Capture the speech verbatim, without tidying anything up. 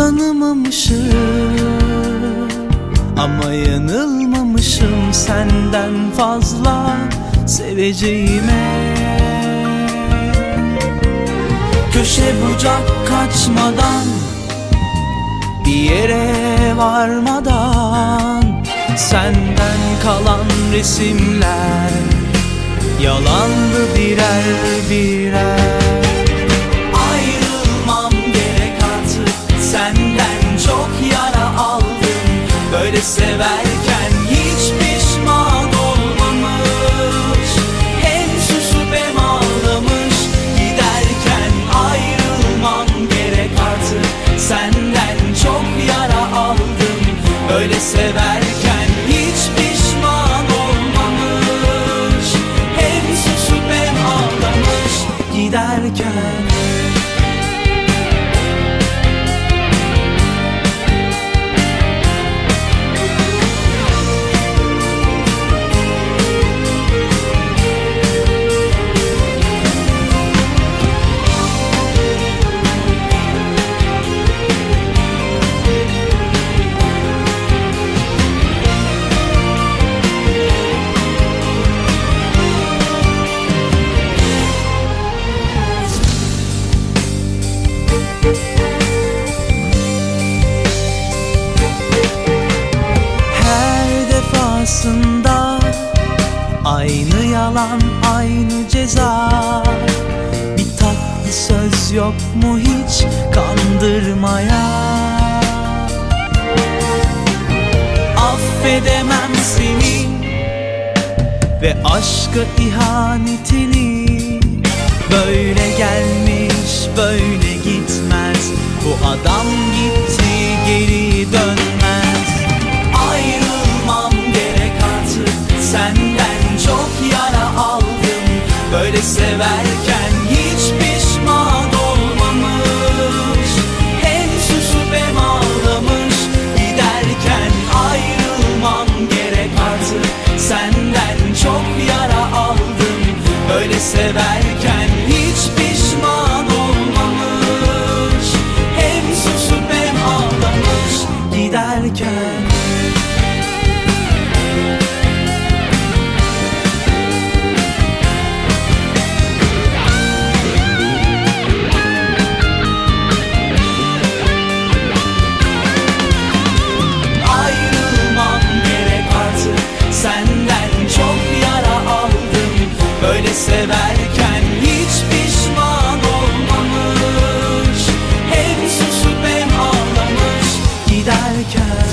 tanımamışım ama yanılmamışım senden fazla seveceğime. Köşe bucak kaçmadan, bir yere varmadan, senden kalan resimler yalandı birer birer. Ayrılmam gerek artık, senden çok yara aldım. Böyle severken hiç pişman olmamış, hem susup hem ağlamış. Giderken ayrılmam gerek artık, senden çok yara aldım. Böyle severken hiç pişman olmamış, hem susup hem ağlamış. Giderken aslında aynı yalan, aynı ceza. Bir tatlı söz yok mu hiç kandırmaya? Affedemem seni ve aşka ihanetini. Böyle gelmiş böyle gitmez, bu adam gitti geri dönmez. Ayrılmam gerek artık, senden çok yara aldım. Böyle severken hiç pişman olmamış, hem susup hem ağlamış. Giderken ayrılmam gerek artık, senden çok yara aldım. Böyle severken hiç pişman olmamış, hem susup hem ağlamış. Giderken severken hiç pişman olmamış, hem susup hem ağlamış. Giderken